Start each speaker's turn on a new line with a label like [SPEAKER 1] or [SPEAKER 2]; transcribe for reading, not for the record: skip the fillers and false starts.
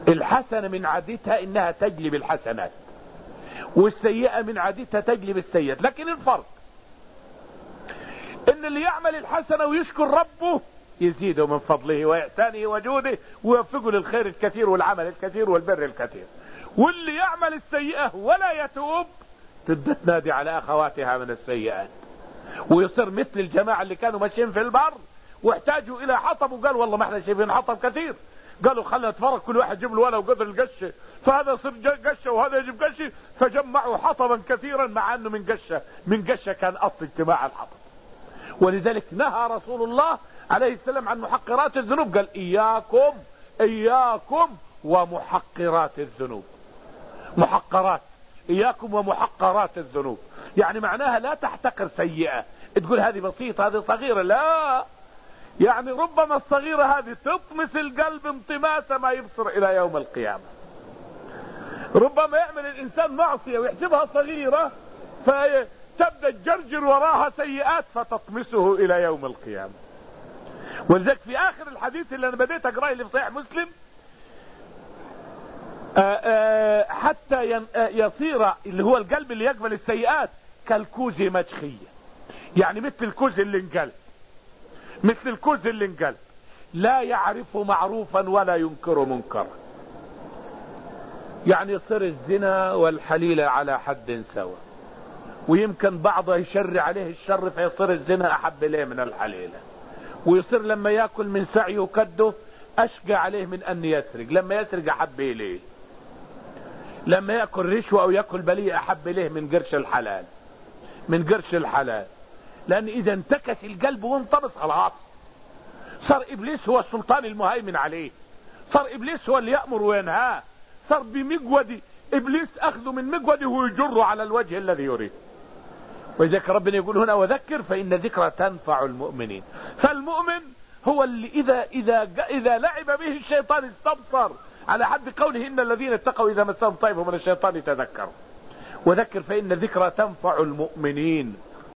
[SPEAKER 1] الحسنة من عادتها انها تجلب الحسنات، والسيئة من عادتها تجلب السيئات. لكن الفرق ان اللي يعمل الحسنة ويشكر ربه يزيده من فضله وإحسانه وجوده ويوفقه للخير الكثير والعمل الكثير والبر الكثير، واللي يعمل السيئة ولا يتوب تبدأ تنادي على أخواتها من السيئات، ويصير مثل الجماعة اللي كانوا ماشيين في البر واحتاجوا إلى حطب وقالوا والله ما احنا شايفين حطب كثير، قالوا خلنا نتفرق كل واحد يجيب له ولو قدر القشة، فهذا يصير قشة وهذا يجيب قشة، فجمعوا حطبا كثيرا مع أنه من قشة كان أصل اجتماع الحطب. ولذلك نهى رسول الله عليه السلام عن محقرات الذنوب، قال إياكم ومحقرات الذنوب. محقرات، إياكم ومحقرات الذنوب، يعني معناها لا تحتقر سيئة تقول هذه بسيطة هذه صغيرة، لا، يعني ربما الصغيرة هذه تطمس القلب انطماس ما يبصر إلى يوم القيامة. ربما يعمل الإنسان معصية ويحسبها صغيرة فتبدأ تجرجر وراها سيئات فتطمسه إلى يوم القيامة. ولذلك في آخر الحديث اللي أنا بديت أقرأه اللي في صحيح مسلم حتى يصير اللي هو القلب اللي يقبل السيئات كالكوز مجخية، يعني مثل الكوز اللي انقلب، مثل الكوز اللي انقلب لا يعرف معروفا ولا ينكر منكرا. يعني يصير الزنا والحليلة على حد سوا، ويمكن بعضه يشر عليه الشر فيصير الزنا أحب إليه من الحليلة، ويصير لما يأكل من سعيه وكده أشقى عليه من أن يسرق، لما يسرق أحب إليه، لما يأكل رشوة أو يأكل بلية أحب إليه من قرش الحلال، من قرش الحلال. لأن إذا انتكس القلب وانطمس خلاص صار إبليس هو السلطان المهيمن عليه، صار إبليس هو اللي يأمر وينهاه، صار بمقود إبليس أخذه من مقوده ويجره على الوجه الذي يريد. وذلك ربنا يقول هنا وذكر فإن ذكرى تنفع المؤمنين. فالمؤمن هو اللي إذا لعب به الشيطان استبصر، على حد قوله إن الذين اتقوا إذا مسهم طيب من الشيطان تذكروا. وذكر فإن ذكرى تنفع المؤمنين.